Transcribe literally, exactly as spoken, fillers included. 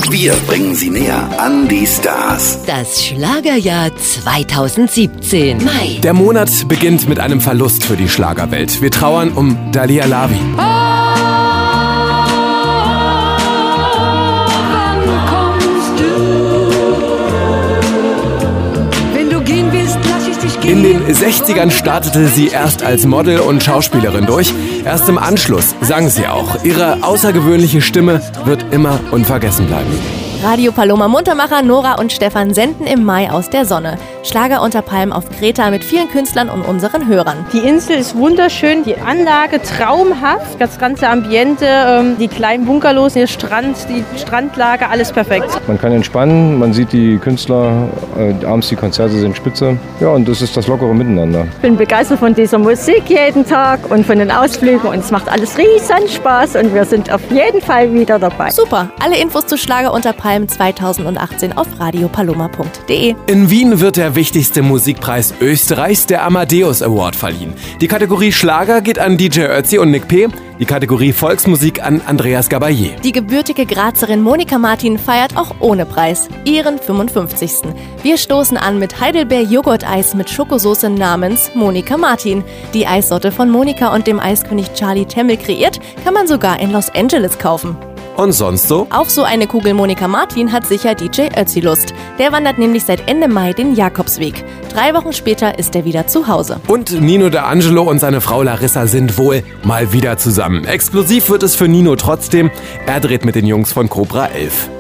Wir bringen Sie näher an die Stars. Das Schlagerjahr zweitausendsiebzehn. Mai. Der Monat beginnt mit einem Verlust für die Schlagerwelt. Wir trauern um Dalia Lavi. In den sechzigern startete sie erst als Model und Schauspielerin durch. Erst im Anschluss sang sie auch. Ihre außergewöhnliche Stimme wird immer unvergessen bleiben. Radio Paloma Muntermacher, Nora und Stefan senden im Mai aus der Sonne. Schlager unter Palmen auf Kreta mit vielen Künstlern und unseren Hörern. Die Insel ist wunderschön, die Anlage traumhaft, das ganze Ambiente, die kleinen Bungalows, der Strand, die Strandlage, alles perfekt. Man kann entspannen, man sieht die Künstler, äh, abends die Konzerte sind spitze. Ja, und das ist das lockere Miteinander. Ich bin begeistert von dieser Musik jeden Tag und von den Ausflügen und es macht alles riesen Spaß und wir sind auf jeden Fall wieder dabei. Super, alle Infos zu Schlager unter Palmen zweitausendachtzehn auf radio paloma punkt de. In Wien wird der wichtigste Musikpreis Österreichs, der Amadeus Award, verliehen. Die Kategorie Schlager geht an D J Ötzi und Nick P., die Kategorie Volksmusik an Andreas Gabayé. Die gebürtige Grazerin Monika Martin feiert auch ohne Preis ihren fünfundfünfzigsten Wir stoßen an mit Heidelbeer-Joghurt-Eis mit Schokosauce namens Monika Martin. Die Eissorte von Monika und dem Eiskönig Charlie Temmel kreiert, kann man sogar in Los Angeles kaufen. Und sonst so? Auf so eine Kugel Monika Martin hat sicher D J Ötzi Lust. Der wandert nämlich seit Ende Mai den Jakobsweg. Drei Wochen später ist er wieder zu Hause. Und Nino D'Angelo und seine Frau Larissa sind wohl mal wieder zusammen. Explosiv wird es für Nino trotzdem. Er dreht mit den Jungs von Cobra elf.